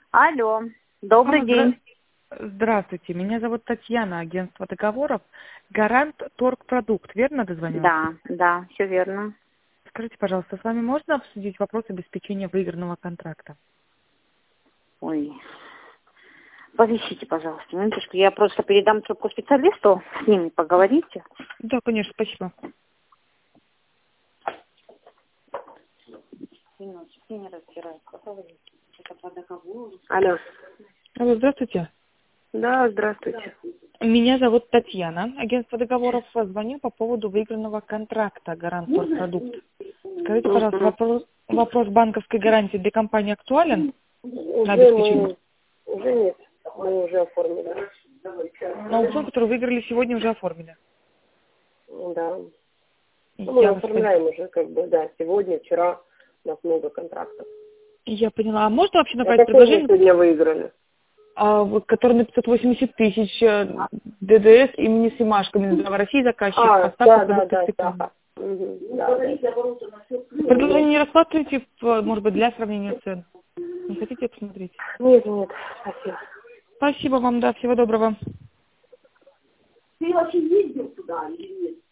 Алло, добрый день. Здравствуйте, меня зовут Татьяна, агентство договоров «Гарант Торгпродукт». Верно дозвонилась? Да, все верно. Скажите, пожалуйста, с вами можно обсудить вопрос обеспечения выигранного контракта? Ой, повисите, пожалуйста, минуточку. Я просто передам трубку специалисту, с ними поговорите. Да, конечно, спасибо. Минуточку, не разбираюсь. Это по договору. Алло. Алло, здравствуйте. Да, здравствуйте. Меня зовут Татьяна, агентство договоров. Звоню по поводу выигранного контракта «Гарант Торгпродукт». Скажите, пожалуйста, вопрос банковской гарантии для компании актуален на обеспечение? Уже нет, мы уже оформили. На аукцион, который выиграли сегодня, уже оформили. Да. Мы Я вас оформляем уже, да, сегодня, вчера, у нас много контрактов. Я поняла. А можно вообще А направить какой вы предложение, сегодня выиграли? который на 580 тысяч ДДС имени Симашко, Минздрава России, заказчик, поставка продуктов питания? Да. Предложение не рассматриваете, может быть, для сравнения цен? Не хотите посмотреть? Нет, спасибо. Спасибо вам, да, всего доброго. Ты вообще ездил туда или нет?